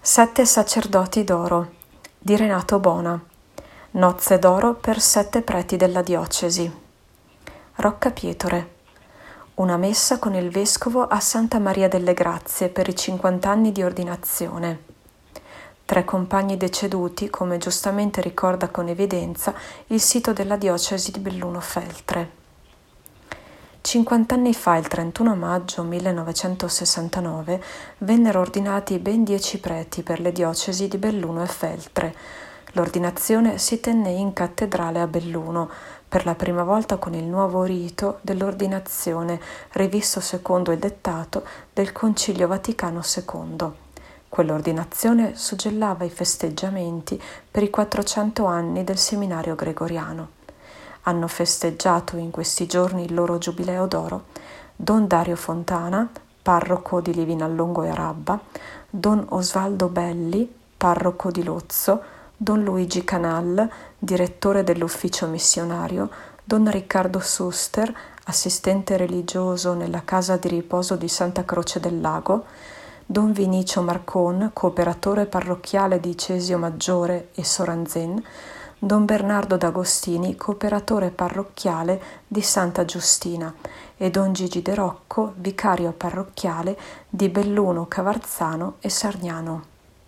Sette sacerdoti d'oro di Renato Bona. Nozze d'oro per 7 preti della diocesi. Rocca Pietore. Una messa con il vescovo a Santa Maria delle Grazie per i 50 anni di ordinazione. 3 compagni deceduti, come giustamente ricorda con evidenza il sito della diocesi di Belluno Feltre. 50 anni fa, il 31 maggio 1969, vennero ordinati ben 10 preti per le diocesi di Belluno e Feltre. L'ordinazione si tenne in cattedrale a Belluno, per la prima volta con il nuovo rito dell'ordinazione, rivisto secondo il dettato del Concilio Vaticano II. Quell'ordinazione suggellava i festeggiamenti per i 400 anni del seminario gregoriano. Hanno festeggiato in questi giorni il loro giubileo d'oro Don Dario Fontana, parroco di Livinallongo e Arabba, Don Osvaldo Belli, parroco di Lozzo, Don Luigi Canal, direttore dell'ufficio missionario, Don Riccardo Suster, assistente religioso nella casa di riposo di Santa Croce del Lago, Don Vinicio Marcon, cooperatore parrocchiale di Cesio Maggiore e Soranzen, Don Bernardo D'Agostini, cooperatore parrocchiale di Santa Giustina, e Don Gigi De Rocco, vicario parrocchiale di Belluno, Cavarzano e Sargnano.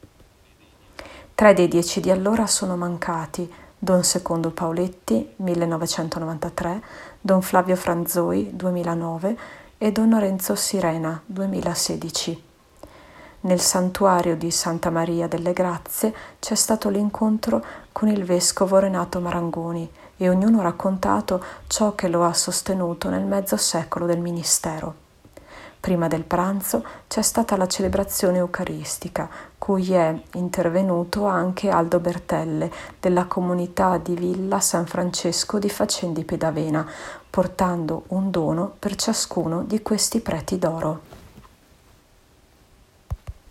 3 dei 10 di allora sono mancati: Don Secondo Pauletti, 1993, Don Flavio Franzoi, 2009 e Don Lorenzo Sirena, 2016. Nel santuario di Santa Maria delle Grazie c'è stato l'incontro con il vescovo Renato Marangoni e ognuno ha raccontato ciò che lo ha sostenuto nel mezzo secolo del ministero. Prima del pranzo c'è stata la celebrazione eucaristica, cui è intervenuto anche Aldo Bertelle della comunità di Villa San Francesco di Facendi Pedavena, portando un dono per ciascuno di questi preti d'oro.